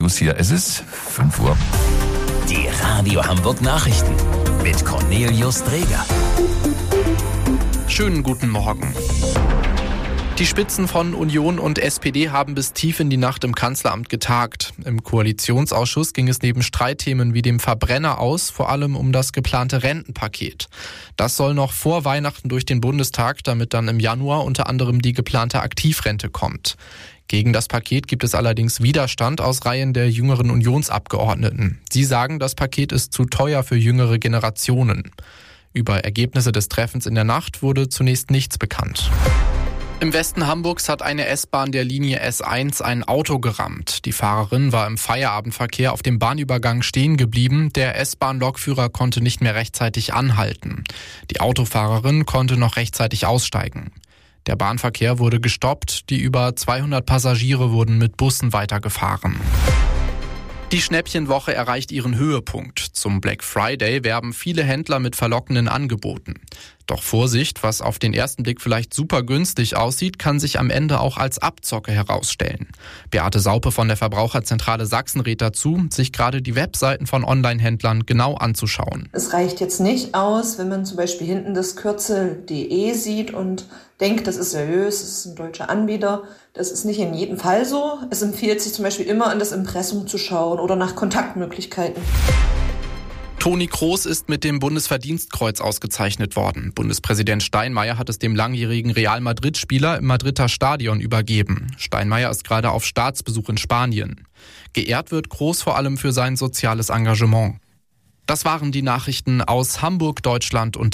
Schluss hier. Es ist 5 Uhr. Die Radio Hamburg Nachrichten mit Cornelius Dreger. Schönen guten Morgen. Die Spitzen von Union und SPD haben bis tief in die Nacht im Kanzleramt getagt. Im Koalitionsausschuss ging es neben Streitthemen wie dem Verbrenner aus, vor allem um das geplante Rentenpaket. Das soll noch vor Weihnachten durch den Bundestag, damit dann im Januar unter anderem die geplante Aktivrente kommt. Gegen das Paket gibt es allerdings Widerstand aus Reihen der jüngeren Unionsabgeordneten. Sie sagen, das Paket ist zu teuer für jüngere Generationen. Über Ergebnisse des Treffens in der Nacht wurde zunächst nichts bekannt. Im Westen Hamburgs hat eine S-Bahn der Linie S1 ein Auto gerammt. Die Fahrerin war im Feierabendverkehr auf dem Bahnübergang stehen geblieben. Der S-Bahn-Lokführer konnte nicht mehr rechtzeitig anhalten. Die Autofahrerin konnte noch rechtzeitig aussteigen. Der Bahnverkehr wurde gestoppt. Die über 200 Passagiere wurden mit Bussen weitergefahren. Die Schnäppchenwoche erreicht ihren Höhepunkt. Zum Black Friday werben viele Händler mit verlockenden Angeboten. Doch Vorsicht, was auf den ersten Blick vielleicht super günstig aussieht, kann sich am Ende auch als Abzocke herausstellen. Beate Saupe von der Verbraucherzentrale Sachsen rät dazu, sich gerade die Webseiten von Online-Händlern genau anzuschauen. Es reicht jetzt nicht aus, wenn man zum Beispiel hinten das Kürzel .de sieht und denkt, das ist seriös, das ist ein deutscher Anbieter. Das ist nicht in jedem Fall so. Es empfiehlt sich zum Beispiel immer, in das Impressum zu schauen oder nach Kontaktmöglichkeiten. Toni Kroos ist mit dem Bundesverdienstkreuz ausgezeichnet worden. Bundespräsident Steinmeier hat es dem langjährigen Real Madrid-Spieler im Madrider Stadion übergeben. Steinmeier ist gerade auf Staatsbesuch in Spanien. Geehrt wird Kroos vor allem für sein soziales Engagement. Das waren die Nachrichten aus Hamburg, Deutschland und